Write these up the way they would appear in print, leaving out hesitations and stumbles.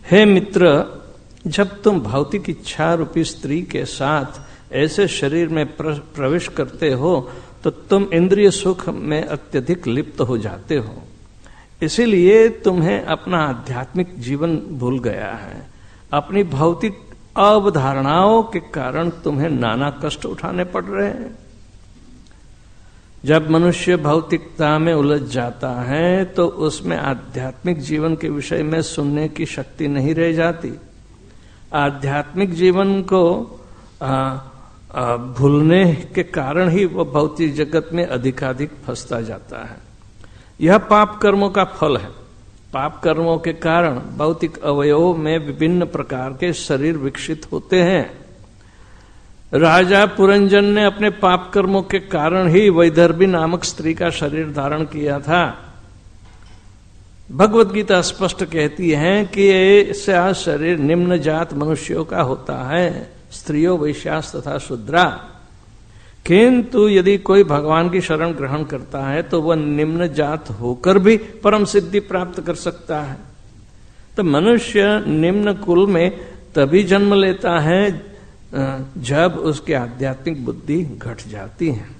हे मित्र, जब तुम भौतिक इच्छा रूपी स्त्री के साथ ऐसे शरीर में प्रवेश करते हो तो तुम इंद्रिय सुख में अत्यधिक लिप्त हो जाते हो। इसीलिए तुम्हें अपना आध्यात्मिक जीवन भूल गया है। अपनी भौतिक अवधारणाओं के कारण तुम्हें नाना कष्ट उठाने पड़ रहे हैं। जब मनुष्य भौतिकता में उलझ जाता है तो उसमें आध्यात्मिक जीवन के विषय में सुनने की शक्ति नहीं रह जाती। आध्यात्मिक जीवन को भूलने के कारण ही वह भौतिक जगत में अधिकाधिक फंसता जाता है। यह पाप कर्मों का फल है। पाप कर्मों के कारण भौतिक अवयवों में विभिन्न प्रकार के शरीर विकसित होते हैं। राजा पुरंजन ने अपने पाप कर्मों के कारण ही वैदर्भी नामक स्त्री का शरीर धारण किया था। भगवत गीता स्पष्ट कहती है कि ऐसा शरीर निम्न जात मनुष्यों का होता है, स्त्रियों, वैश्यास तथा शूद्रा। किंतु यदि कोई भगवान की शरण ग्रहण करता है तो वह निम्न जात होकर भी परम सिद्धि प्राप्त कर सकता है। तो मनुष्य निम्न कुल में तभी जन्म लेता है जब उसकी आध्यात्मिक बुद्धि घट जाती है।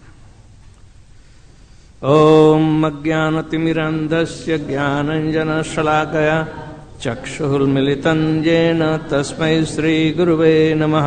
ओम अज्ञानतिमिरन्धस्य ज्ञानञ्जनशलाकया चक्षुर्मिलितं येन तस्मै श्रीगुरुवे नमः।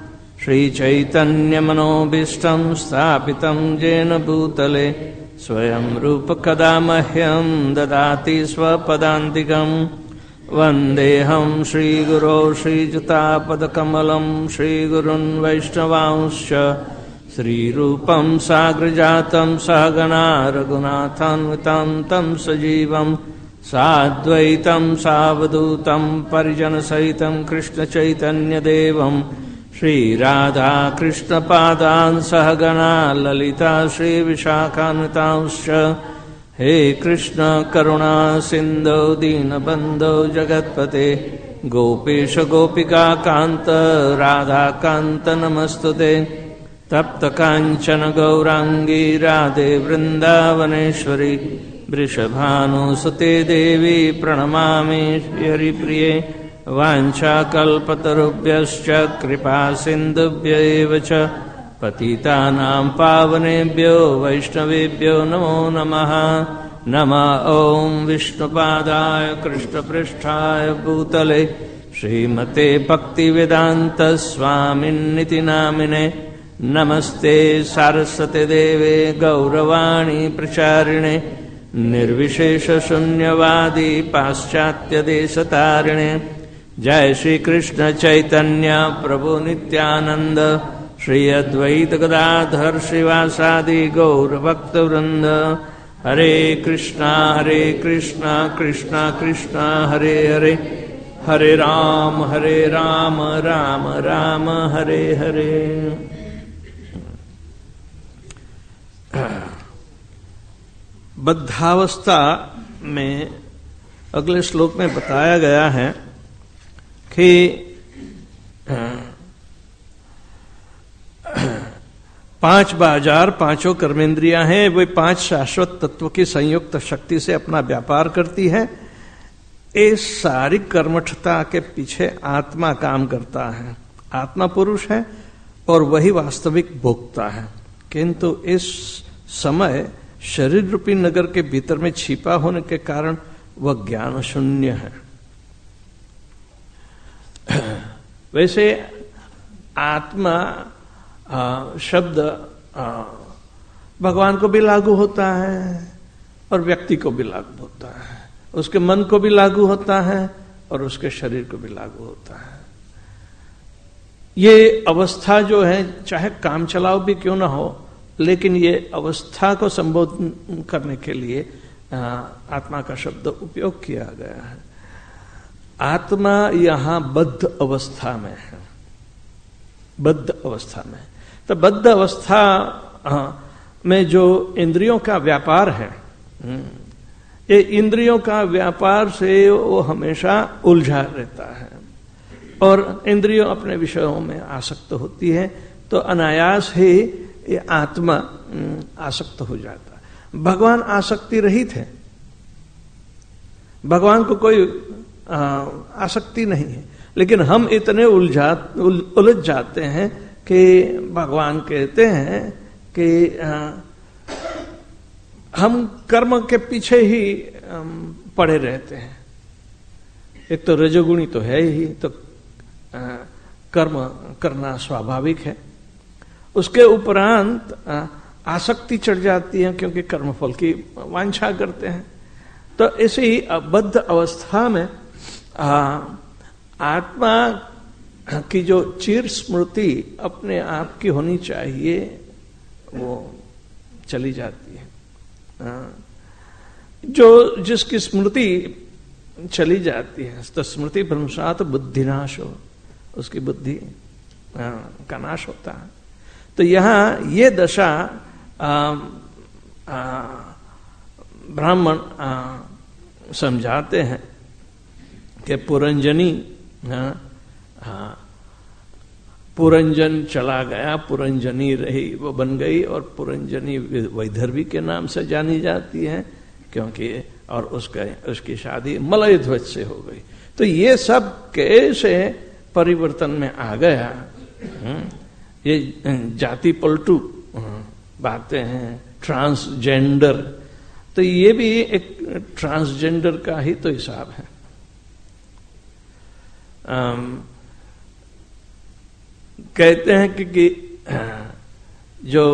श्रीचैतन्यमनोभीष्टं स्थापितं येन भूतले स्वयं रूप कदा मह्यं ददाति स्वपदान्तिकम्। वन्देऽहं श्रीगुरो श्रीयुतापदकमलं श्रीगुरुन् वैष्णवांश्च श्रीरूपं साग्रजातं सहगणा रघुनाथान्वितं तं सजीवं साद्वैतं सावधूतं परिजनसहितं कृष्णचैतन्यदेवं श्रीराधाकृष्णपादान् सहगणा ललिता श्रीविशाखान्वितांश्च। हे कृष्ण करुणा सिन्धो दीनबन्धो जगत्पते गोपेश गोपिका कान्त राधाकान्त नमस्तुते। तप्त कांचन गौरांगी राधे वृंदावनेश्वरी वृषभानुसुते देवी प्रणमामि हरिप्रिये। वाञ्छाकल्पतरुभ्यश्च कृपा सिन्धुभ्यैव च पतितानां पावनेभ्यो वैष्णवेभ्यो नमो नमः। नमः ॐ विष्णुपादाय कृष्णपृष्ठाय भूतले श्रीमते भक्तिवेदान्त स्वामिन्निति नामिने। नमस्ते सारस्वते देवे गौरवाणी प्रचारिणे निर्विशेष शून्यवादी पाश्चात्य देशतारिणे। जय श्री कृष्ण चैतन्य प्रभु नित्यानंद श्री अद्वैत गदाधर श्रीवासादि गौर भक्त वृंद। हरे कृष्णा कृष्णा कृष्णा हरे हरे, हरे राम राम राम हरे हरे। बद्धावस्था में अगले श्लोक में बताया गया है कि पांच बाजार पांचों कर्मेंद्रियां हैं, वे पांच शाश्वत तत्व की संयुक्त शक्ति से अपना व्यापार करती है। इस सारी कर्मठता के पीछे आत्मा काम करता है। आत्मा पुरुष है और वही वास्तविक भोक्ता है, किंतु इस समय शरीर रूपी नगर के भीतर में छिपा होने के कारण वह ज्ञान शून्य है। वैसे आत्मा शब्द भगवान को भी लागू होता है और व्यक्ति को भी लागू होता है, उसके मन को भी लागू होता है और उसके शरीर को भी लागू होता है। ये अवस्था जो है चाहे काम चलाओ भी क्यों ना हो, लेकिन ये अवस्था को संबोधन करने के लिए आत्मा का शब्द उपयोग किया गया है। आत्मा यहां बद्ध अवस्था में है, बद्ध अवस्था में। तो बद्ध अवस्था में जो इंद्रियों का व्यापार है, ये इंद्रियों का व्यापार से वो हमेशा उलझा रहता है और इंद्रियों अपने विषयों में आसक्त होती है, तो अनायास ही ये आत्मा आसक्त हो जाता है। भगवान आसक्ति रहित है, भगवान को कोई आसक्ति नहीं है। लेकिन हम इतने उलझ जाते हैं कि भगवान कहते हैं कि हम कर्म के पीछे ही पड़े रहते हैं। एक तो रजोगुणी तो है ही, तो कर्म करना स्वाभाविक है। उसके उपरांत आसक्ति चढ़ जाती है, क्योंकि कर्मफल की वांछा करते हैं। तो इसी बद्ध अवस्था में आत्मा की जो चिर स्मृति अपने आप की होनी चाहिए वो चली जाती है। जो जिसकी स्मृति चली जाती है तो स्मृति भ्रंशात बुद्धिनाश हो, उसकी बुद्धि का नाश होता है। तो यहां ये दशा ब्राह्मण समझाते हैं कि पुरंजनी पुरंजन चला गया, पुरंजनी रही, वो बन गई, और पुरंजनी वैदर्भी के नाम से जानी जाती है, क्योंकि और उसकी शादी मलय ध्वज से हो गई। तो ये सब कैसे परिवर्तन में आ गया, ये जाति पलटू बातें हैं, ट्रांसजेंडर, तो ये भी एक ट्रांसजेंडर का ही तो हिसाब है। कहते हैं कि जो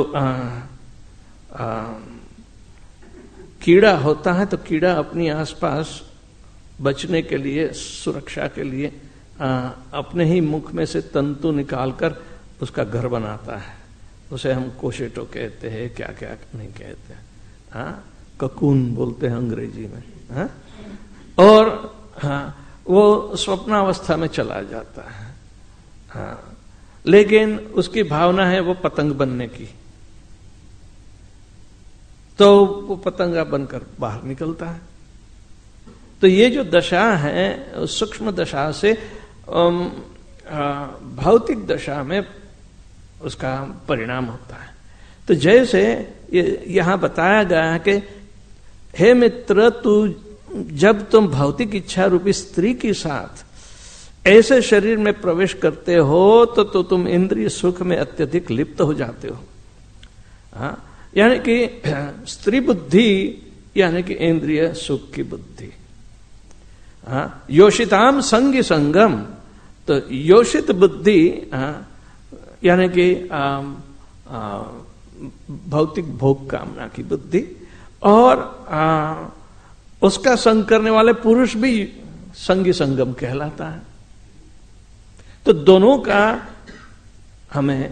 कीड़ा होता है तो कीड़ा अपनी आसपास बचने के लिए, सुरक्षा के लिए अपने ही मुख में से तंतु निकालकर उसका घर बनाता है। उसे हम कोशेटो कहते हैं, क्या क्या नहीं कहते हैं, ककून बोलते हैं अंग्रेजी में। और वो स्वप्नावस्था में चला जाता है। लेकिन उसकी भावना है वो पतंग बनने की, तो वो पतंगा बनकर बाहर निकलता है। तो ये जो दशा है सूक्ष्म दशा से भौतिक दशा में उसका परिणाम होता है। तो जैसे यहां बताया गया है कि हे मित्र, तू जब तुम भौतिक इच्छा रूपी स्त्री के साथ ऐसे शरीर में प्रवेश करते हो तो तुम इंद्रिय सुख में अत्यधिक लिप्त हो जाते हो। यानी कि स्त्री बुद्धि यानी कि इंद्रिय सुख की बुद्धि। योषिताम संगी संगम, तो योषित बुद्धि यानी कि भौतिक भोग कामना की बुद्धि, और उसका संग करने वाले पुरुष भी संगी संगम कहलाता है। तो दोनों का हमें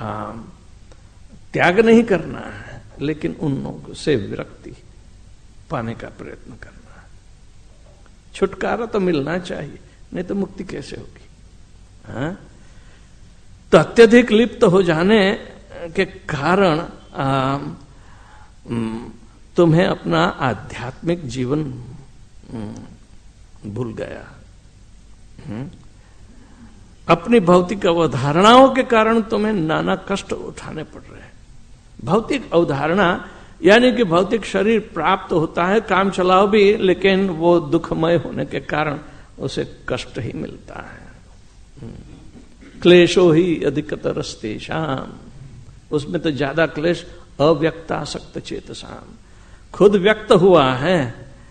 त्याग नहीं करना है, लेकिन उन लोगों से विरक्ति पाने का प्रयत्न करना है। छुटकारा तो मिलना चाहिए, नहीं तो मुक्ति कैसे होगी। तो अत्यधिक लिप्त हो जाने के कारण तुम्हें अपना आध्यात्मिक जीवन भूल गया। अपनी भौतिक अवधारणाओं के कारण तुम्हें नाना कष्ट उठाने पड़ रहे हैं। भौतिक अवधारणा यानी कि भौतिक शरीर प्राप्त होता है, काम चलाओ भी, लेकिन वो दुखमय होने के कारण उसे कष्ट ही मिलता है। क्लेशो ही अधिकतरस्तेषाम, उसमें तो ज्यादा क्लेश अव्यक्तासक्त चेतसाम, खुद व्यक्त हुआ है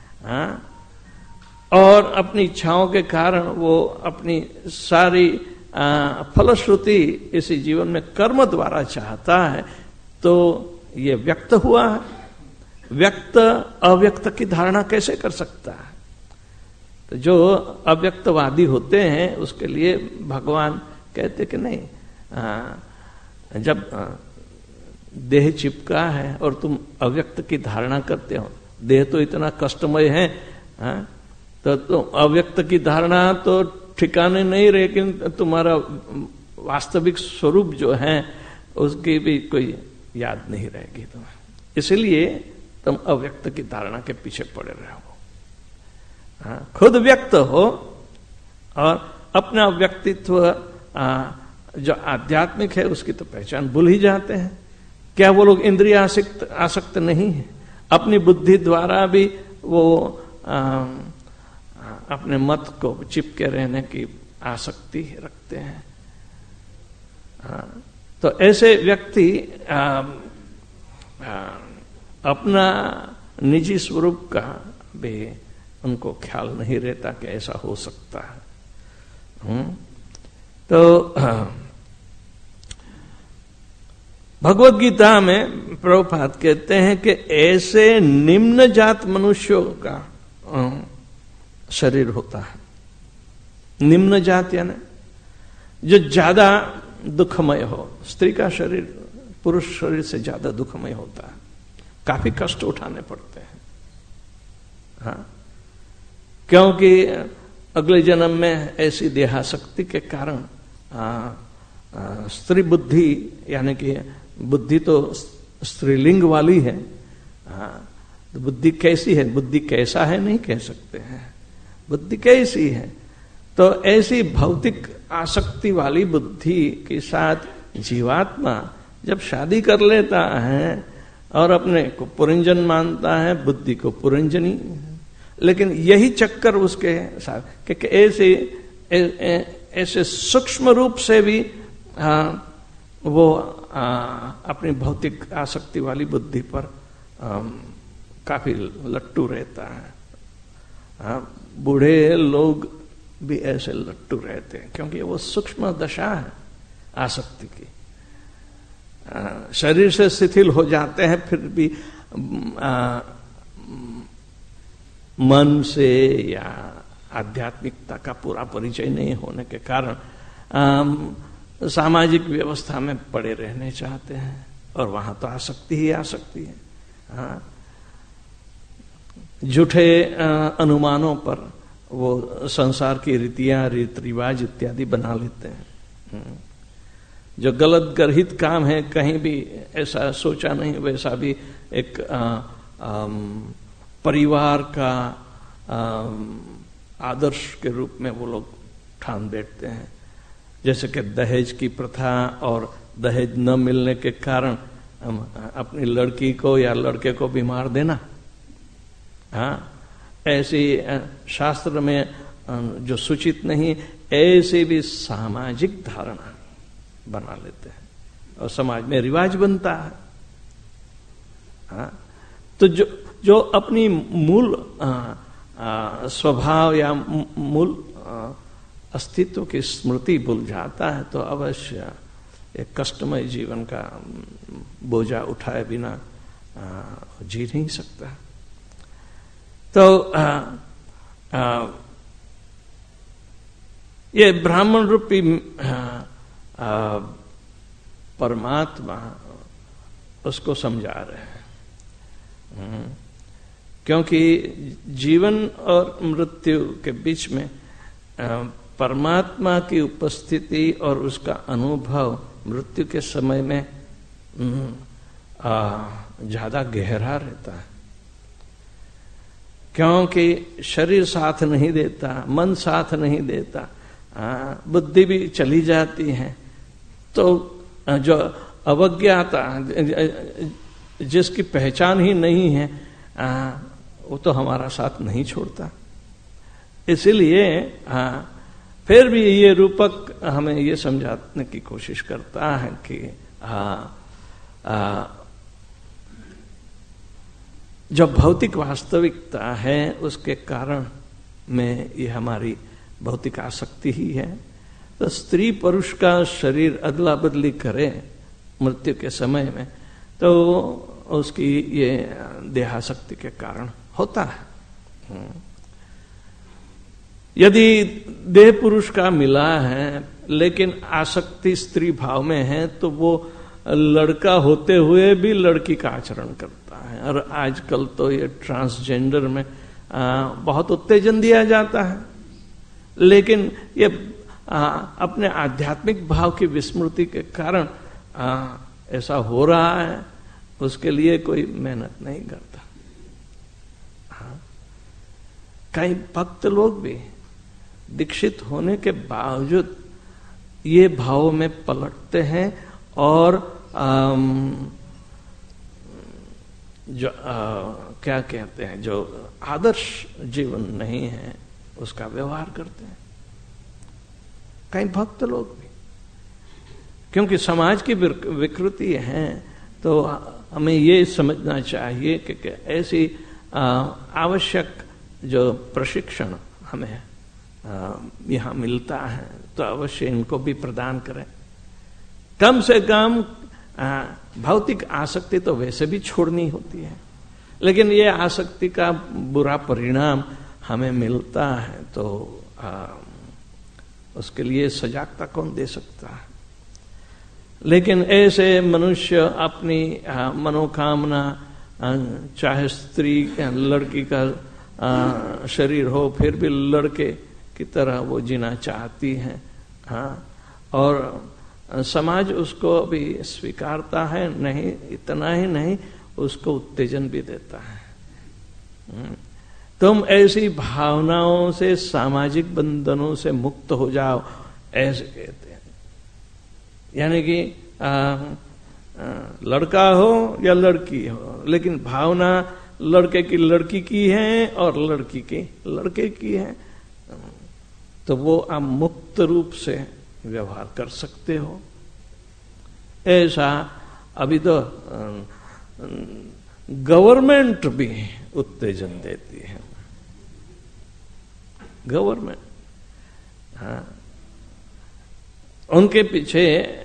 और अपनी इच्छाओं के कारण वो अपनी सारी फलश्रुति इसी जीवन में कर्म द्वारा चाहता है, तो ये व्यक्त हुआ है। व्यक्त अव्यक्त की धारणा कैसे कर सकता है? तो जो अव्यक्तवादी होते हैं उसके लिए भगवान कहते कि नहीं, जब देह चिपका है और तुम अव्यक्त की धारणा करते हो, देह तो इतना कष्टमय है, तो तुम अव्यक्त की धारणा तो ठिकाने नहीं, लेकिन तुम्हारा वास्तविक स्वरूप जो है उसकी भी कोई याद नहीं रहेगी तुम्हें। इसलिए तुम अव्यक्त की धारणा के पीछे पड़े रहो। खुद व्यक्त हो और अपना व्यक्तित्व जो आध्यात्मिक है उसकी तो पहचान भूल ही जाते हैं। क्या वो लोग इंद्रिय आसक्त नहीं है? अपनी बुद्धि द्वारा भी वो अपने मत को चिपके रहने की आसक्ति रखते हैं। तो ऐसे व्यक्ति अपना निजी स्वरूप का भी उनको ख्याल नहीं रहता कि ऐसा हो सकता है। तो भगवत गीता में प्रभुपाद कहते हैं कि ऐसे निम्न जात मनुष्यों का शरीर होता है। निम्न जात यानी जो ज्यादा दुखमय हो। स्त्री का शरीर पुरुष शरीर से ज्यादा दुखमय होता है, काफी कष्ट उठाने पड़ते हैं। हाँ, क्योंकि अगले जन्म में ऐसी देहाशक्ति के कारण स्त्री बुद्धि, यानी कि बुद्धि तो स्त्रीलिंग वाली है। तो बुद्धि कैसी है, बुद्धि कैसा है नहीं कह सकते हैं, बुद्धि कैसी है। तो ऐसी भौतिक आसक्ति वाली बुद्धि के साथ जीवात्मा जब शादी कर लेता है और अपने को पुरंजन मानता है, बुद्धि को पुरंजनी, लेकिन यही चक्कर उसके साथ कि ऐसे सूक्ष्म रूप से भी वो अपनी भौतिक आसक्ति वाली बुद्धि पर काफी लट्टू रहता है। बूढ़े लोग भी ऐसे लट्टू रहते हैं, क्योंकि वो सूक्ष्म दशा है आसक्ति की। शरीर से शिथिल हो जाते हैं, फिर भी मन से या आध्यात्मिकता का पूरा परिचय नहीं होने के कारण सामाजिक व्यवस्था में पड़े रहने चाहते हैं, और वहां तो आसक्ति ही आसक्ति है। झूठे अनुमानों पर वो संसार की रीतियां, रीत रिवाज इत्यादि बना लेते हैं। जो गलत गर्हित काम है, कहीं भी ऐसा सोचा नहीं, वैसा भी एक परिवार का आदर्श के रूप में वो लोग ठान बैठते हैं। जैसे कि दहेज की प्रथा, और दहेज न मिलने के कारण अपनी लड़की को या लड़के को भी मार देना। हाँ, ऐसी शास्त्र में जो सूचित नहीं, ऐसे भी सामाजिक धारणा बना लेते हैं और समाज में रिवाज बनता है। हाँ, तो जो अपनी मूल स्वभाव या मूल अस्तित्व की स्मृति भूल जाता है, तो अवश्य एक कष्टमय जीवन का बोझा उठाए बिना जी नहीं सकता। तो ये ब्राह्मण रूपी परमात्मा उसको समझा रहे हैं, क्योंकि जीवन और मृत्यु के बीच में परमात्मा की उपस्थिति और उसका अनुभव मृत्यु के समय में ज्यादा गहरा रहता है। क्योंकि शरीर साथ नहीं देता, मन साथ नहीं देता, बुद्धि भी चली जाती है, तो जो अवज्ञाता, जिसकी पहचान ही नहीं है, वो तो हमारा साथ नहीं छोड़ता। इसलिए फिर भी ये रूपक हमें ये समझाने की कोशिश करता है कि जो भौतिक वास्तविकता है उसके कारण में ये हमारी भौतिक आसक्ति ही है। तो स्त्री पुरुष का शरीर अदला बदली करे मृत्यु के समय में, तो उसकी ये देहासक्ति के कारण होता है। यदि देह पुरुष का मिला है लेकिन आसक्ति स्त्री भाव में है, तो वो लड़का होते हुए भी लड़की का आचरण करता है। और आजकल तो ये ट्रांसजेंडर में बहुत उत्तेजन दिया जाता है, लेकिन ये अपने आध्यात्मिक भाव की विस्मृति के कारण ऐसा हो रहा है, उसके लिए कोई मेहनत नहीं करता। कई भक्त लोग भी दीक्षित होने के बावजूद ये भाव में पलटते हैं और जो क्या कहते हैं, जो आदर्श जीवन नहीं है, उसका व्यवहार करते हैं, कई भक्त लोग भी। क्योंकि समाज की विकृति है, तो हमें ये समझना चाहिए कि ऐसी आवश्यक जो प्रशिक्षण हमें यहाँ मिलता है तो अवश्य इनको भी प्रदान करें। कम से कम भौतिक आसक्ति तो वैसे भी छोड़नी होती है, लेकिन ये आसक्ति का बुरा परिणाम हमें मिलता है तो उसके लिए सजागता कौन दे सकता है। लेकिन ऐसे मनुष्य अपनी मनोकामना, चाहे स्त्री लड़की का शरीर हो फिर भी लड़के की तरह वो जीना चाहती है, और समाज उसको अभी स्वीकारता है नहीं, इतना ही नहीं उसको उत्तेजन भी देता है। तुम ऐसी भावनाओं से, सामाजिक बंधनों से मुक्त हो जाओ, ऐसे कहते हैं। यानी कि लड़का हो या लड़की हो, लेकिन भावना लड़के की लड़की की है और लड़की की लड़के की है, तो वो आप मुक्त रूप से व्यवहार कर सकते हो। ऐसा अभी तो गवर्नमेंट भी उत्तेजन देती है। गवर्नमेंट, हाँ, उनके पीछे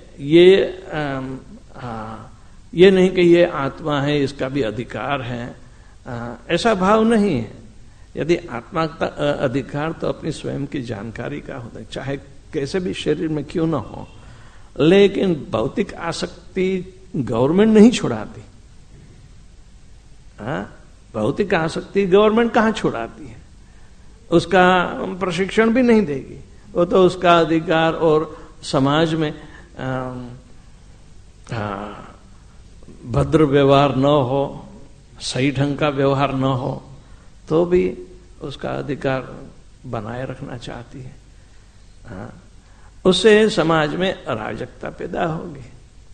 ये नहीं कि ये आत्मा है, इसका भी अधिकार है, ऐसा भाव नहीं है। यदि आत्मा का अधिकार तो अपनी स्वयं की जानकारी का होता है, चाहे कैसे भी शरीर में क्यों ना हो। लेकिन भौतिक आसक्ति गवर्नमेंट नहीं छुड़ाती। भौतिक आसक्ति गवर्नमेंट कहाँ छुड़ाती है, उसका प्रशिक्षण भी नहीं देगी। वो तो उसका अधिकार, और समाज में भद्र व्यवहार न हो, सही ढंग का व्यवहार न हो, तो भी उसका अधिकार बनाए रखना चाहती है। उससे समाज में अराजकता पैदा होगी।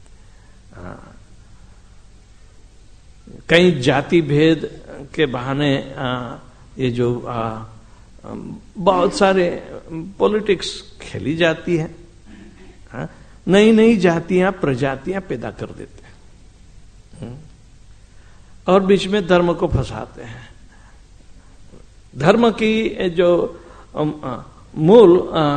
कई जाति भेद के बहाने ये जो बहुत सारे पॉलिटिक्स खेली जाती है, नई नई जातियां प्रजातियां पैदा कर देते हैं और बीच में धर्म को फंसाते हैं। धर्म की जो मूल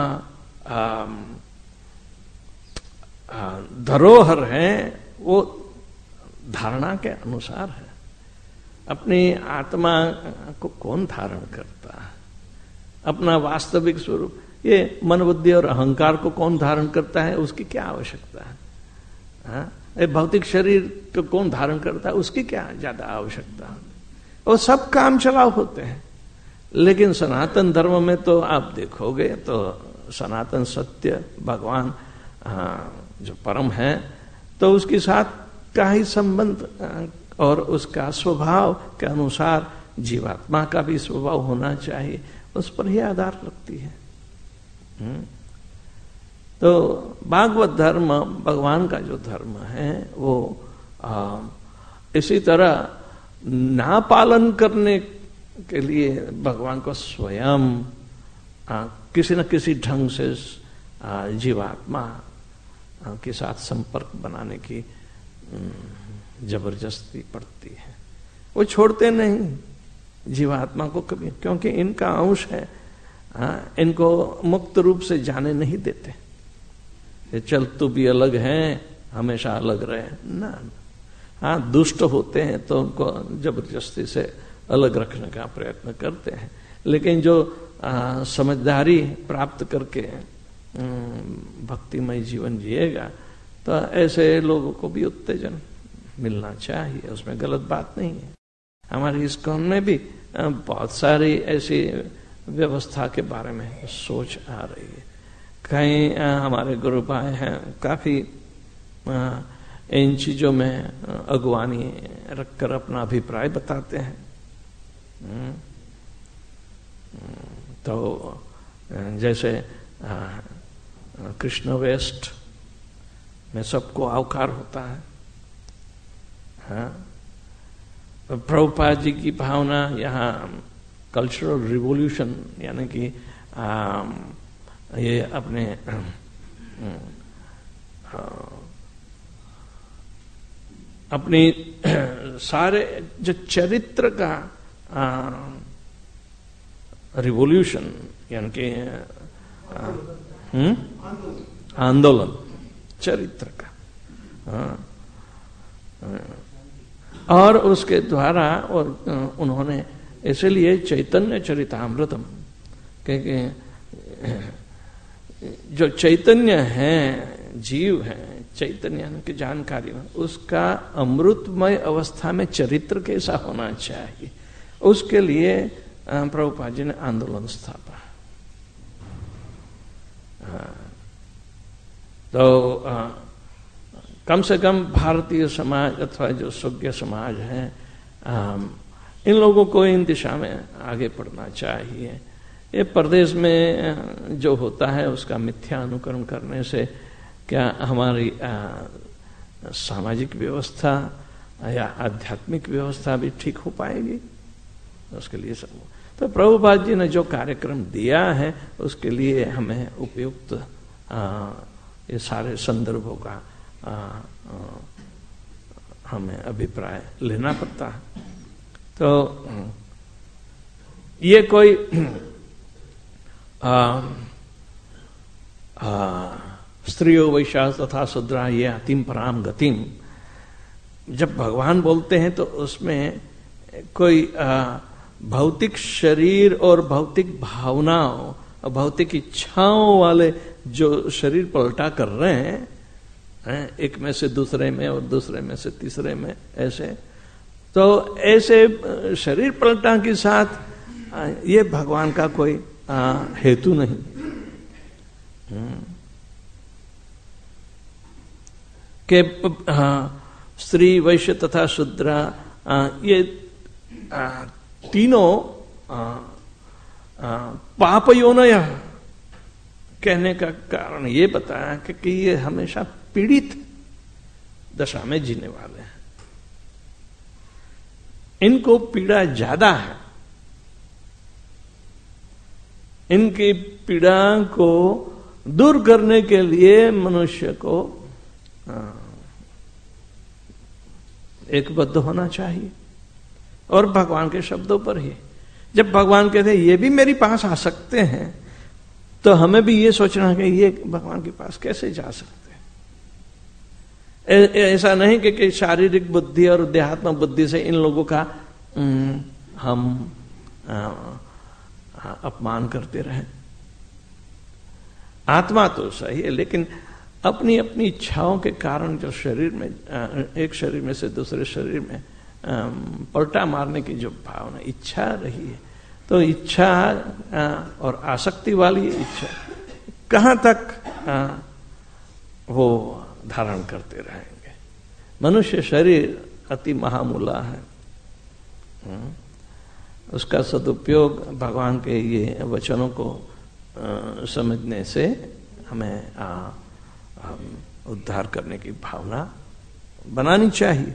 धरोहर है वो धारणा के अनुसार है। अपनी आत्मा को कौन धारण करता है, अपना वास्तविक स्वरूप, ये मन बुद्धि और अहंकार को कौन धारण करता है, उसकी क्या आवश्यकता है। ये भौतिक शरीर को कौन धारण करता है, उसकी क्या ज्यादा आवश्यकता है। वो सब काम चलाव होते हैं। लेकिन सनातन धर्म में तो आप देखोगे तो सनातन सत्य भगवान जो परम है, तो उसके साथ का ही संबंध और उसका स्वभाव के अनुसार जीवात्मा का भी स्वभाव होना चाहिए, उस पर ही आधार रखती है। तो भागवत धर्म भगवान का जो धर्म है वो इसी तरह ना पालन करने के लिए भगवान को स्वयं किसी न किसी ढंग से जीवात्मा के साथ संपर्क बनाने की जबरदस्ती पड़ती है। वो छोड़ते नहीं जीवात्मा को कभी, क्योंकि इनका अंश है। इनको मुक्त रूप से जाने नहीं देते। ये चल तू भी अलग है, हमेशा अलग रहे ना। हाँ, दुष्ट होते हैं तो उनको जबरदस्ती से अलग रखने का प्रयत्न करते हैं, लेकिन जो समझदारी प्राप्त करके भक्तिमय जीवन जिएगा तो ऐसे लोगों को भी उत्तेजन मिलना चाहिए, उसमें गलत बात नहीं है। हमारी इस्कॉन में भी बहुत सारी ऐसी व्यवस्था के बारे में सोच आ रही है। कई हमारे गुरु भाई हैं, काफी इन चीजों में अगुवानी रखकर अपना अभिप्राय बताते हैं। तो जैसे कृष्ण वेस्ट में सबको आवकार होता है। हाँ, प्रभुपाद जी की भावना यहाँ कल्चरल रिवॉल्यूशन, यानी कि ये अपने अपनी सारे जो चरित्र का रिवॉल्यूशन, यानी कि आंदोलन चरित्र का, और उसके द्वारा, और उन्होंने इसलिए चैतन्य चरितामृतम, क्योंकि जो चैतन्य है, जीव है, चैतन्य की जानकारी में, उसका अमृतमय अवस्था में चरित्र कैसा होना चाहिए, उसके लिए प्रभुपाद जी ने आंदोलन स्थापा। तो कम से कम भारतीय समाज अथवा जो सभ्य समाज है, इन लोगों को इन दिशा में आगे बढ़ना चाहिए। ये प्रदेश में जो होता है उसका मिथ्या अनुकरण करने से क्या हमारी सामाजिक व्यवस्था या आध्यात्मिक व्यवस्था भी ठीक हो पाएगी? उसके लिए सब, तो प्रभुपाद जी ने जो कार्यक्रम दिया है उसके लिए हमें उपयुक्त ये सारे संदर्भों का हमें अभिप्राय लेना पड़ता है। तो ये कोई स्त्रियो वैशा तथा शूद्रा ये अतिम पराम गतिम, जब भगवान बोलते हैं तो उसमें कोई भौतिक शरीर और भौतिक भावनाओं और भौतिक इच्छाओं वाले जो शरीर पलटा कर रहे हैं, एक में से दूसरे में और दूसरे में से तीसरे में, ऐसे, तो ऐसे शरीर पलटा के साथ ये भगवान का कोई हेतु नहीं। कि स्त्री वैश्य तथा शूद्र ये तीनों पाप योनय कहने का कारण ये बताया कि ये हमेशा पीड़ित दशा में जीने वाले हैं, इनको पीड़ा ज्यादा है। इनकी पीड़ा को दूर करने के लिए मनुष्य को एकबद्ध होना चाहिए, और भगवान के शब्दों पर ही। जब भगवान कहते हैं ये भी मेरे पास आ सकते हैं, तो हमें भी ये सोचना है कि ये भगवान के पास कैसे जा सकते हैं। ऐसा नहीं कि शारीरिक बुद्धि और देहात्मक बुद्धि से इन लोगों का हम अपमान करते रहे। आत्मा तो सही है, लेकिन अपनी अपनी इच्छाओं के कारण जो शरीर में, एक शरीर में से दूसरे शरीर में पलटा मारने की जो भावना, इच्छा रही है, तो इच्छा और आसक्ति वाली इच्छा कहां तक वो धारण करते रहेंगे। मनुष्य शरीर अति महामूला है, उसका सदुपयोग भगवान के ये वचनों को समझने से हमें उद्धार करने की भावना बनानी चाहिए।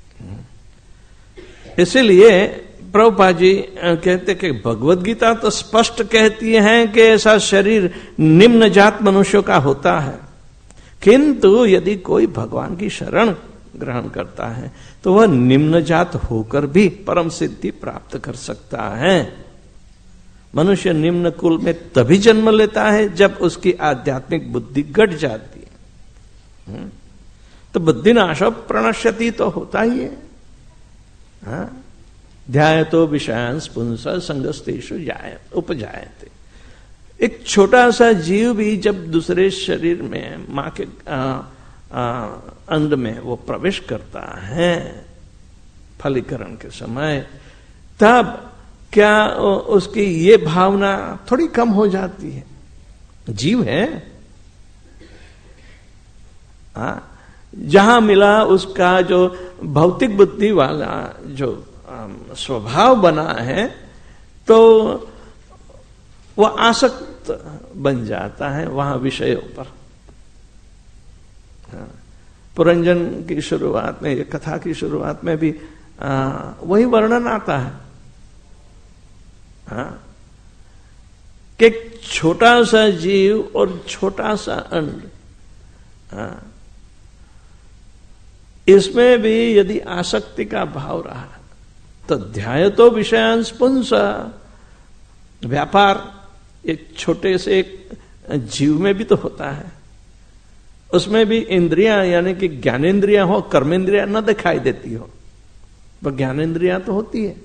इसीलिए प्रभुपाद जी कहते कि भगवत गीता तो स्पष्ट कहती है कि ऐसा शरीर निम्न जात मनुष्यों का होता है, किंतु यदि कोई भगवान की शरण ग्रहण करता है तो वह निम्न जात होकर भी परम सिद्धि प्राप्त कर सकता है। मनुष्य निम्न कुल में तभी जन्म लेता है जब उसकी आध्यात्मिक बुद्धि घट जाती है। तो बुद्धि नाशो प्रणश्यति तो होता ही है। ध्यायतो विषयांस पुंस संगस्तेषु उपजायते। एक छोटा सा जीव भी जब दूसरे शरीर में, मां के अंड में वो प्रवेश करता है फलीकरण के समय, तब क्या उसकी ये भावना थोड़ी कम हो जाती है? जीव है, जहां मिला उसका जो भौतिक बुद्धि वाला जो स्वभाव बना है, तो वह आसक्त बन जाता है वहां विषयों पर। पुरंजन की शुरुआत में, कथा की शुरुआत में भी वही वर्णन आता है। हाँ, कि छोटा सा जीव और छोटा सा अंड, हाँ, इसमें भी यदि आसक्ति का भाव रहा तो ध्याय तो विषयांश पुंस, व्यापार एक छोटे से एक जीव में भी तो होता है, उसमें भी इंद्रियां यानी कि ज्ञानेन्द्रियां हो, कर्मेंद्रियां न दिखाई देती हो, पर ज्ञानेन्द्रियां तो होती है।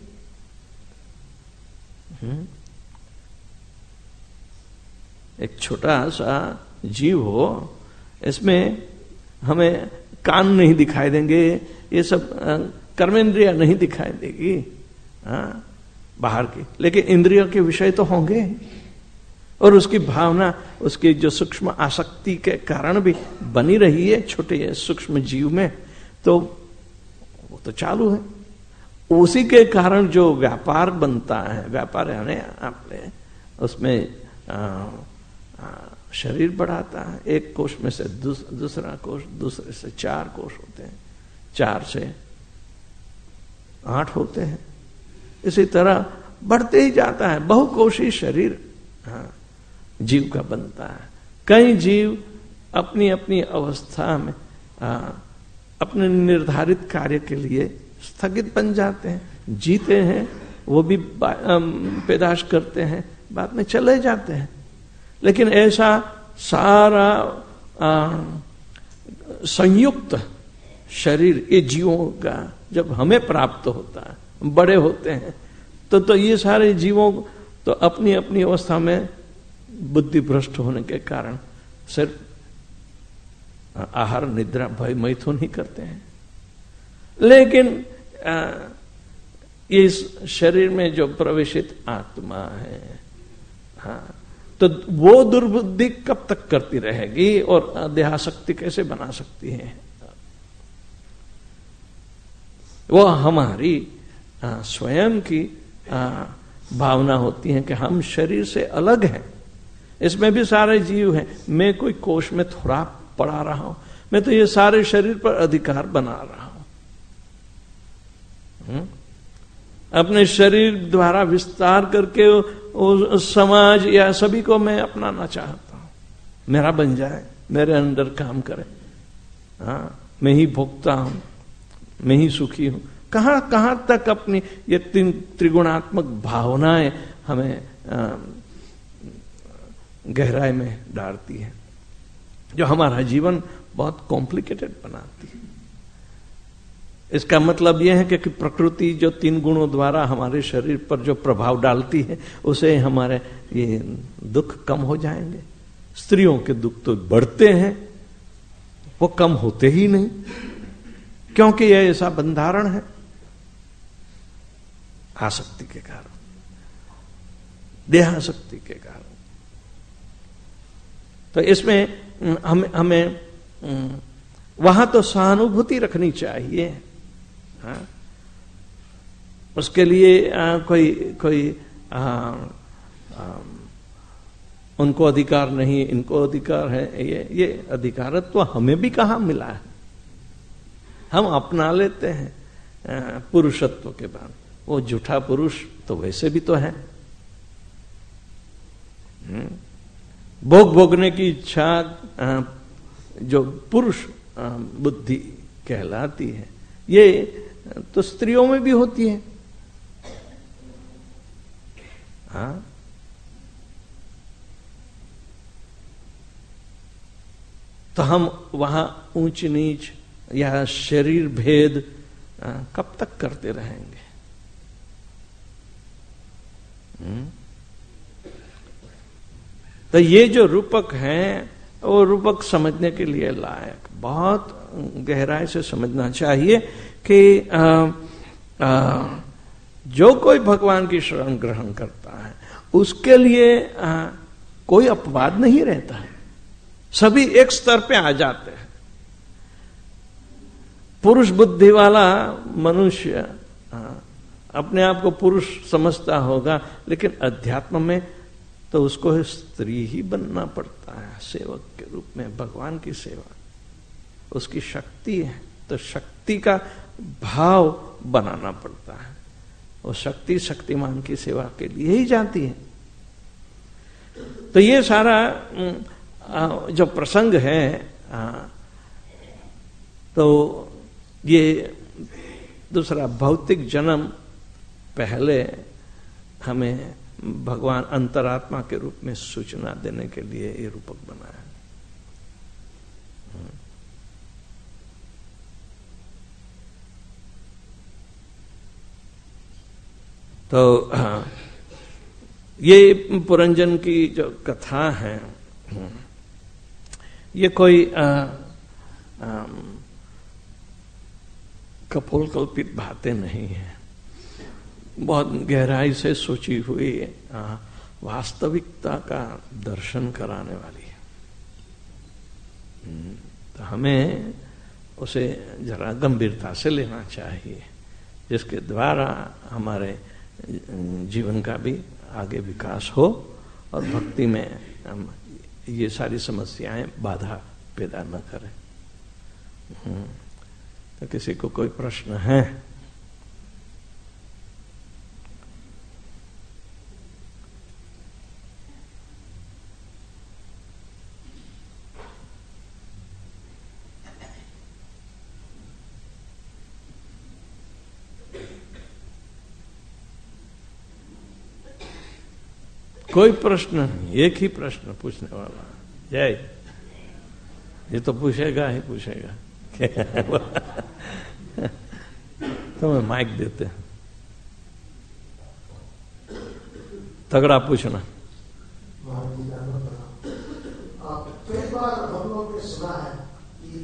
एक छोटा सा जीव हो, इसमें हमें कान नहीं दिखाई देंगे, ये सब कर्मेंद्रियां नहीं दिखाई देगी, हाँ, बाहर की, लेकिन इंद्रियों के विषय तो होंगे, और उसकी भावना, उसकी जो सूक्ष्म आसक्ति के कारण भी बनी रही है छोटे सूक्ष्म जीव में, तो वो तो चालू है। उसी के कारण जो व्यापार बनता है, व्यापार यानी आपने उसमें शरीर बढ़ाता है, एक कोष में से दूसरा कोष, दूसरे से 4 कोष होते हैं, 4 से 8 होते हैं, इसी तरह बढ़ते ही जाता है, बहुकोषी शरीर, हाँ, जीव का बनता है। कई जीव अपनी अपनी अवस्था में अपने निर्धारित कार्य के लिए स्थगित बन जाते हैं, जीते हैं, वो भी पैदाश करते हैं, बाद में चले जाते हैं। लेकिन ऐसा सारा संयुक्त शरीर ये जीवों का जब हमें प्राप्त होता है, बड़े होते हैं, तो ये सारे जीवों तो अपनी अपनी अवस्था में बुद्धि भ्रष्ट होने के कारण सिर्फ आहार, निद्रा, भय, मैथुन ही करते हैं। लेकिन इस शरीर में जो प्रवेशित आत्मा है, हाँ, तो वो दुर्बुद्धि कब तक करती रहेगी और देहासक्ति कैसे बना सकती है? वो हमारी स्वयं की भावना होती है कि हम शरीर से अलग हैं, इसमें भी सारे जीव हैं, मैं कोई कोष में थोड़ा पड़ा रहा हूं, मैं तो ये सारे शरीर पर अधिकार बना रहा हूं। अपने शरीर द्वारा विस्तार करके समाज या सभी को मैं अपनाना चाहता हूं, मेरा बन जाए, मेरे अंदर काम करे, हाँ, मैं ही भोगता हूं, मैं ही सुखी हूं। कहां कहां तक अपनी ये 3 त्रिगुणात्मक भावनाएं हमें गहराई में डालती है, जो हमारा जीवन बहुत कॉम्प्लिकेटेड बनाती है। इसका मतलब यह है कि प्रकृति जो 3 गुणों द्वारा हमारे शरीर पर जो प्रभाव डालती है, उसे हमारे ये दुख कम हो जाएंगे। स्त्रियों के दुख तो बढ़ते हैं, वो कम होते ही नहीं, क्योंकि यह ऐसा बंधारण है आसक्ति के कारण, देहासक्ति के कारण। तो इसमें हमें वहां तो सहानुभूति रखनी चाहिए, हाँ? उसके लिए कोई उनको अधिकार नहीं, इनको अधिकार है, ये अधिकारत्व हमें भी कहां मिला है? हम अपना लेते हैं पुरुषत्व के बाद, वो झूठा पुरुष तो वैसे भी तो है। भोग भोगने की इच्छा जो पुरुष बुद्धि कहलाती है, ये तो स्त्रियों में भी होती है, हाँ। तो हम वहां ऊंच नीच या शरीर भेद कब तक करते रहेंगे? तो ये जो रूपक हैं, वो रूपक समझने के लिए लायक, बहुत गहराई से समझना चाहिए कि जो कोई भगवान की शरण ग्रहण करता है उसके लिए कोई अपवाद नहीं रहता है, सभी एक स्तर पे आ जाते हैं। पुरुष बुद्धि वाला मनुष्य अपने आप को पुरुष समझता होगा, लेकिन अध्यात्म में तो उसको स्त्री ही बनना पड़ता है, सेवक के रूप में भगवान की सेवा, उसकी शक्ति है, तो शक्ति का भाव बनाना पड़ता है। वो शक्ति शक्तिमान की सेवा के लिए ही जाती है। तो ये सारा जो प्रसंग है, तो ये दूसरा भौतिक जन्म पहले हमें भगवान अंतरात्मा के रूप में सूचना देने के लिए ये रूपक बना है। तो ये पुरंजन की जो कथा है, ये कोई कपोल कल्पित बातें नहीं है, बहुत गहराई से सोची हुई वास्तविकता का दर्शन कराने वाली है। तो हमें उसे जरा गंभीरता से लेना चाहिए, जिसके द्वारा हमारे जीवन का भी आगे विकास हो और भक्ति में ये सारी समस्याएं बाधा पैदा न करें। तो किसी को कोई प्रश्न है? कोई प्रश्न नहीं, एक ही प्रश्न पूछने वाला। जय, ये तो पूछेगा ही पूछेगा। तो मैं माइक देते हैं, तगड़ा पूछना। कई बार हम लोग ने सुना है कि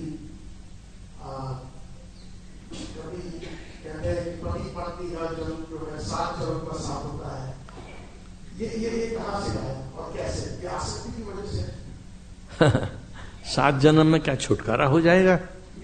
कभी कहते हैं कि पति पत्नी का जो है 7 जन्म का साथ होता है। ये कहां से आया और कैसे? आसक्ति की वजह से? 7 जन्म में क्या छुटकारा हो जाएगा?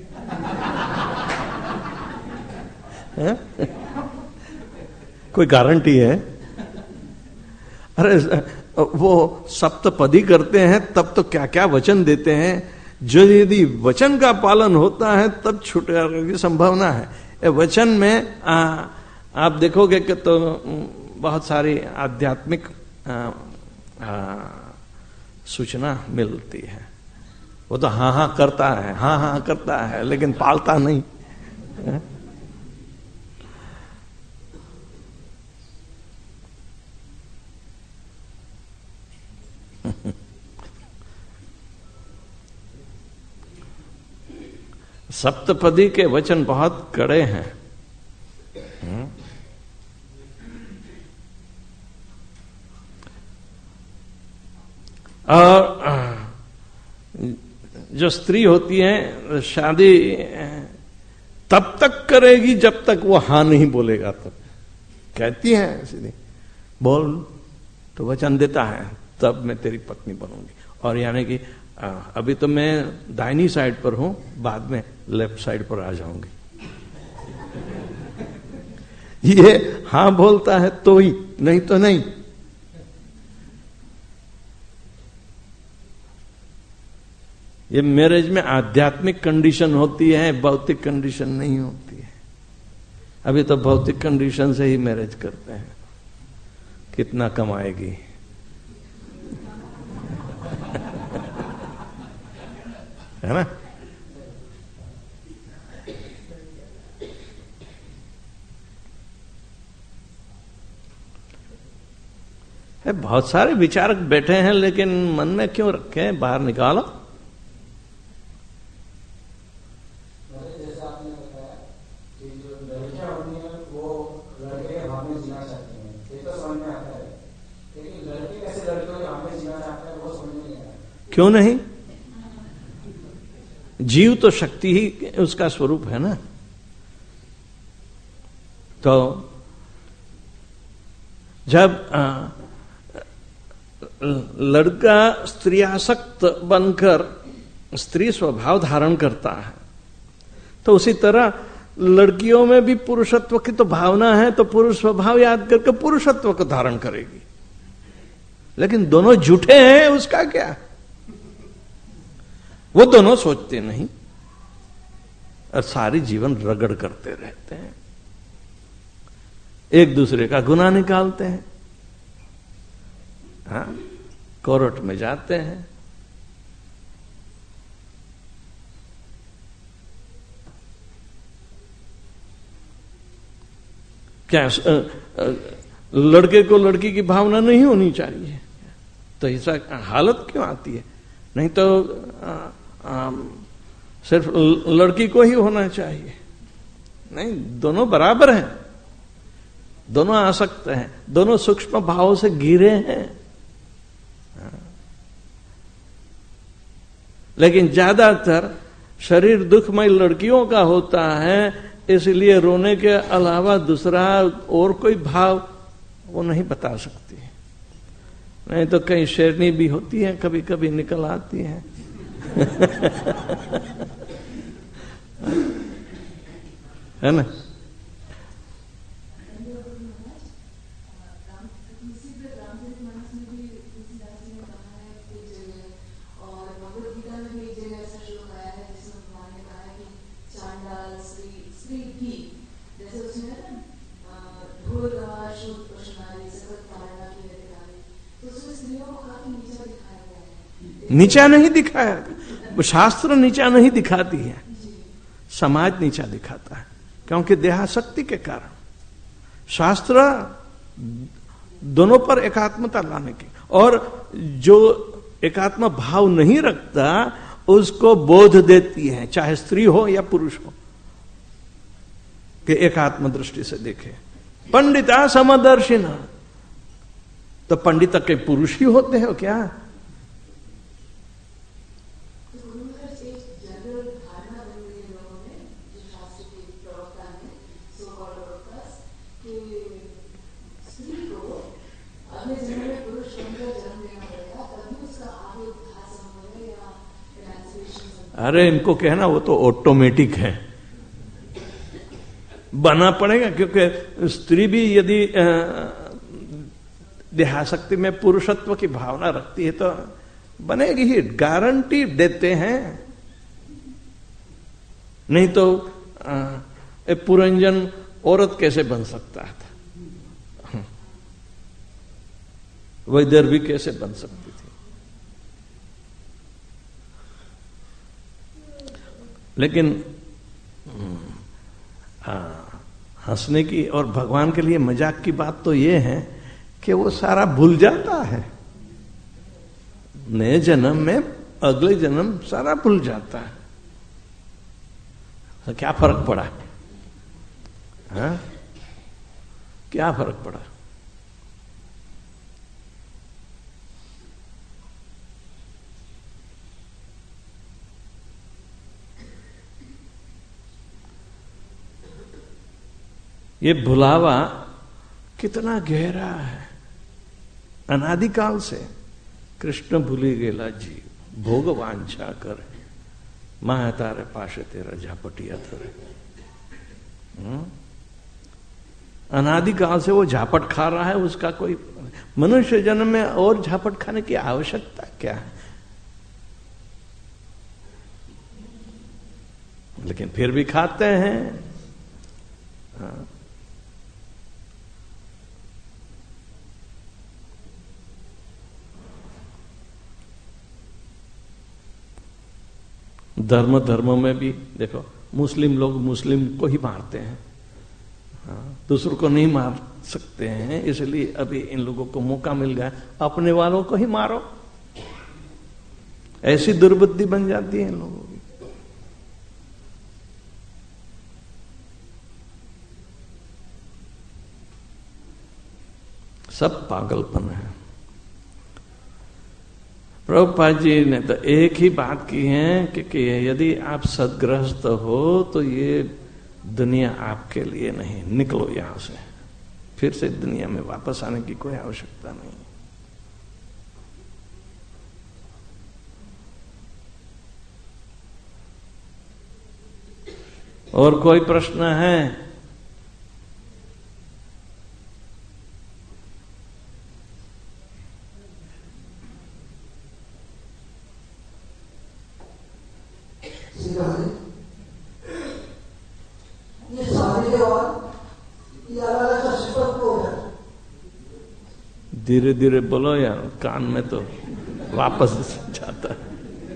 कोई गारंटी है? अरे वो सप्तपदी करते हैं तब तो क्या क्या वचन देते हैं, जो यदि वचन का पालन होता है तब छुटकारा की संभावना है। वचन में आप देखोगे कि तो बहुत सारी आध्यात्मिक सूचना मिलती है। वो तो हाँ हाँ करता है, हाँ हाँ करता है, लेकिन पालता नहीं है? सप्तपदी के वचन बहुत कड़े हैं। और जो स्त्री होती है शादी तब तक करेगी जब तक वो हाँ नहीं बोलेगा, तब कहती है सीधी बोल, तो वचन देता है तब मैं तेरी पत्नी बनूंगी। और यानी कि अभी तो मैं दाहिनी साइड पर हूं, बाद में लेफ्ट साइड पर आ जाऊंगी। ये हाँ बोलता है तो ही, नहीं तो नहीं। ये मैरिज में आध्यात्मिक कंडीशन होती है, भौतिक कंडीशन नहीं होती है। अभी तो भौतिक कंडीशन से ही मैरिज करते हैं। कितना कमाएगी? है ना? बहुत सारे विचारक बैठे हैं, लेकिन मन में क्यों रखे हैं? बाहर निकालो। क्यों नहीं? जीव तो शक्ति ही उसका स्वरूप है ना। तो जब लड़का स्त्रीआसक्त बनकर स्त्री स्वभाव धारण करता है, तो उसी तरह लड़कियों में भी पुरुषत्व की तो भावना है, तो पुरुष स्वभाव याद करके पुरुषत्व को धारण करेगी। लेकिन दोनों झूठे हैं, उसका क्या? वो दोनों सोचते नहीं और सारी जीवन रगड़ करते रहते हैं। एक दूसरे का गुनाह निकालते हैं, हाँ, कोर्ट में जाते हैं। क्या लड़के को लड़की की भावना नहीं होनी चाहिए? तो ऐसा हालत क्यों आती है? नहीं तो सिर्फ लड़की को ही होना चाहिए। नहीं, दोनों बराबर हैं, दोनों आसक्त हैं, दोनों सूक्ष्म भाव से घिरे हैं। लेकिन ज्यादातर शरीर दुखमय लड़कियों का होता है, इसलिए रोने के अलावा दूसरा और कोई भाव वो नहीं बता सकती। नहीं तो कहीं शेरनी भी होती है, कभी कभी निकल आती है। है ना? नीचा नहीं दिखाया, शास्त्र नीचा नहीं दिखाती है, समाज नीचा दिखाता है, क्योंकि देहासक्ति के कारण। शास्त्र दोनों पर एकात्मता लाने की, और जो एकात्म भाव नहीं रखता उसको बोध देती है, चाहे स्त्री हो या पुरुष हो, कि एकात्म दृष्टि से देखे। पंडिता समदर्शिना, तो पंडित के पुरुष ही होते हो क्या? अरे इनको कहना वो तो ऑटोमेटिक है, बना पड़ेगा, क्योंकि स्त्री भी यदि देहासक्ति में पुरुषत्व की भावना रखती है तो बनेगी ही, गारंटी देते हैं। नहीं तो पुरंजन औरत कैसे बन सकता था? वैदर्भी कैसे बन सकती थी? लेकिन हंसने की और भगवान के लिए मजाक की बात तो ये है कि वो सारा भूल जाता है। नए जन्म में अगले जन्म सारा भूल जाता है। तो क्या फर्क पड़ा? हाँ? क्या फर्क पड़ा? ये भुलावा कितना गहरा है। अनादिकाल से कृष्ण भूली गेला जीव, भोग वांछा करे, माया तारे पाशे तेरा झापटिया थरे। अनादिकाल से वो झापट खा रहा है, उसका कोई मनुष्य जन्म में और झापट खाने की आवश्यकता क्या है? लेकिन फिर भी खाते हैं। हाँ। धर्म में भी देखो, मुस्लिम लोग मुस्लिम को ही मारते हैं, दूसरों को नहीं मार सकते हैं, इसलिए अभी इन लोगों को मौका मिल गया, अपने वालों को ही मारो। ऐसी दुर्बुद्धि बन जाती है इन लोगों की। सब पागलपन है। प्रभुपाद जी ने तो एक ही बात की है कि यदि आप सदगृहस्थ हो तो ये दुनिया आपके लिए नहीं, निकलो यहां से, फिर से दुनिया में वापस आने की कोई आवश्यकता नहीं। और कोई प्रश्न है? ये सारे और ये अलग अलग धीरे धीरे बोलो या कान में तो वापस जाता है।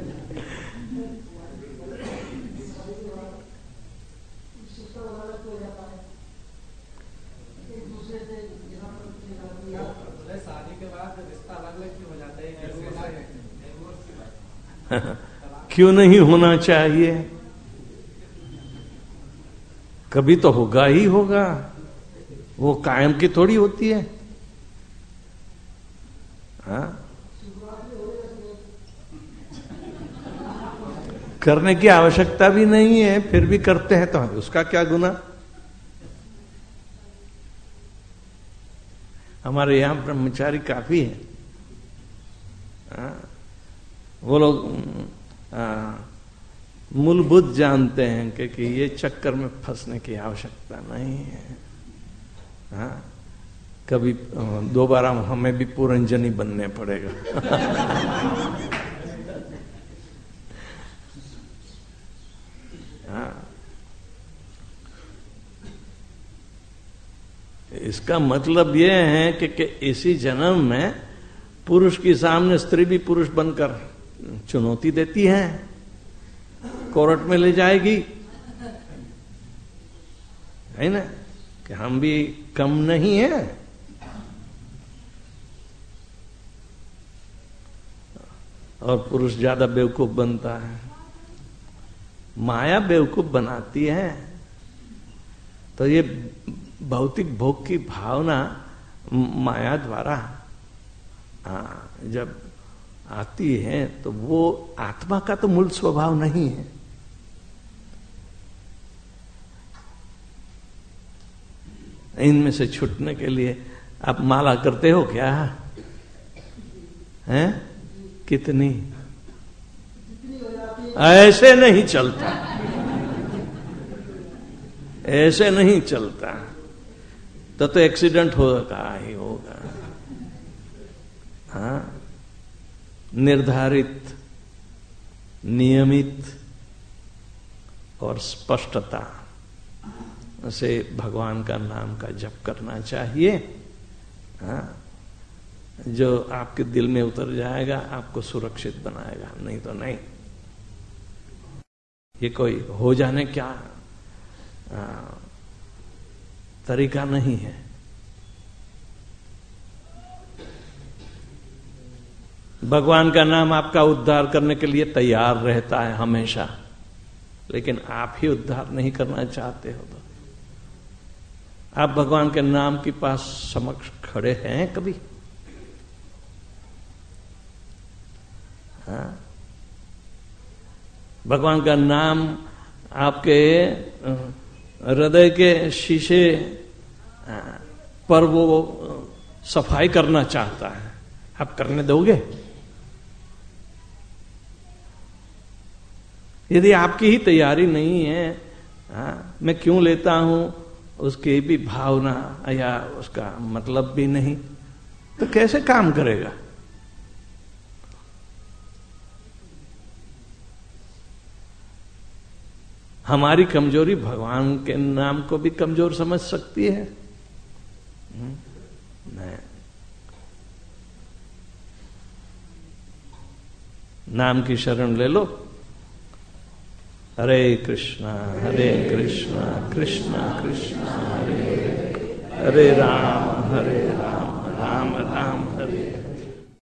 क्यों नहीं होना चाहिए? कभी तो होगा ही होगा, वो कायम की थोड़ी होती है। हाँ? करने की आवश्यकता भी नहीं है, फिर भी करते हैं तो उसका क्या गुनाह? हमारे यहां ब्रह्मचारी काफी है। हाँ? वो लोग मूलभूत जानते हैं कि ये चक्कर में फंसने की आवश्यकता नहीं है। हाँ? कभी दोबारा हमें भी पुरंजनी बनने पड़ेगा। हाँ? इसका मतलब ये है कि इसी जन्म में पुरुष के सामने स्त्री भी पुरुष बनकर चुनौती देती है, कोर्ट में ले जाएगी, है ना, कि हम भी कम नहीं है। और पुरुष ज्यादा बेवकूफ बनता है। माया बेवकूफ बनाती है। तो ये भौतिक भोग की भावना माया द्वारा जब आती है तो वो आत्मा का तो मूल स्वभाव नहीं है। इनमें से छूटने के लिए आप माला करते हो क्या? हैं? कितनी? ऐसे नहीं चलता, ऐसे नहीं चलता। तो एक्सीडेंट होगा ही होगा। हाँ? निर्धारित, नियमित और स्पष्टता से भगवान का नाम का जप करना चाहिए। हाँ? जो आपके दिल में उतर जाएगा आपको सुरक्षित बनाएगा, नहीं तो नहीं। ये कोई हो जाने क्या तरीका नहीं है। भगवान का नाम आपका उद्धार करने के लिए तैयार रहता है हमेशा, लेकिन आप ही उद्धार नहीं करना चाहते हो तो आप भगवान के नाम के पास समक्ष खड़े हैं कभी? हाँ? भगवान का नाम आपके हृदय के शीशे पर वो सफाई करना चाहता है, आप करने दोगे? यदि आपकी ही तैयारी नहीं है, मैं क्यों लेता हूं, उसकी भी भावना या उसका मतलब भी नहीं, तो कैसे काम करेगा? हमारी कमजोरी भगवान के नाम को भी कमजोर समझ सकती है। नहीं। नाम की शरण ले लो। हरे कृष्णा कृष्णा कृष्णा हरे हरे, राम राम राम